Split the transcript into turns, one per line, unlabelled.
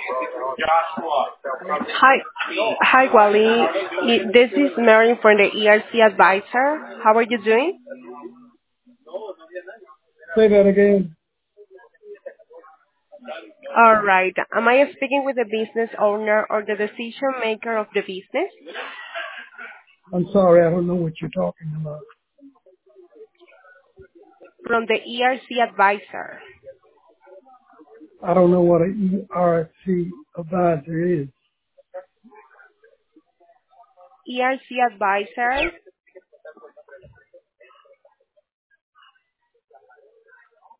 Hi, hi, Wally. This is Mary from the ERC Advisor. How are you doing?
Say that again.
All right. Am I speaking with the business owner or the decision maker of the business?
I'm sorry, I don't know what you're talking about.
From the ERC Advisor.
I don't know what an ERC advisor is.
ERC Advisor